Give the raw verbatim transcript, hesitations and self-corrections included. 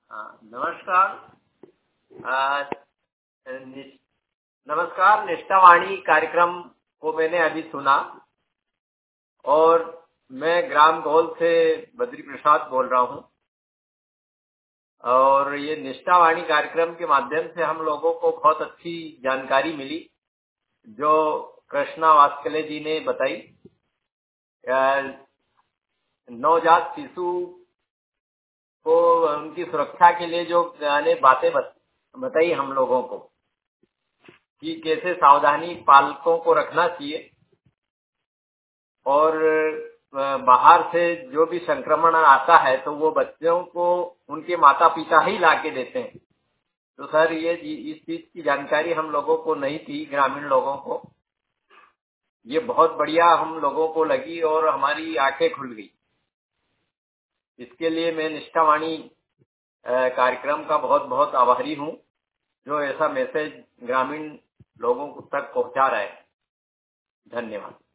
हाँ, नमस्कार। आ, नि, नमस्कार। निष्ठावाणी कार्यक्रम को मैंने अभी सुना और मैं ग्राम गोल से बद्री प्रसाद बोल रहा हूँ। और ये निष्ठावाणी कार्यक्रम के माध्यम से हम लोगों को बहुत अच्छी जानकारी मिली जो कृष्णा वास्कले जी ने बताई। नवजात शिशु को उनकी सुरक्षा के लिए जो बातें बताई हम लोगों को कि कैसे सावधानी पालकों को रखना चाहिए और बाहर से जो भी संक्रमण आता है तो वो बच्चों को उनके माता पिता ही लाके देते हैं। तो सर ये इस चीज की जानकारी हम लोगों को नहीं थी, ग्रामीण लोगों को। ये बहुत बढ़िया हम लोगों को लगी और हमारी आंखें खुल गई। इसके लिए मैं निष्ठावाणी कार्यक्रम का बहुत बहुत आभारी हूँ जो ऐसा मैसेज ग्रामीण लोगों तक पहुंचा रहा है। धन्यवाद।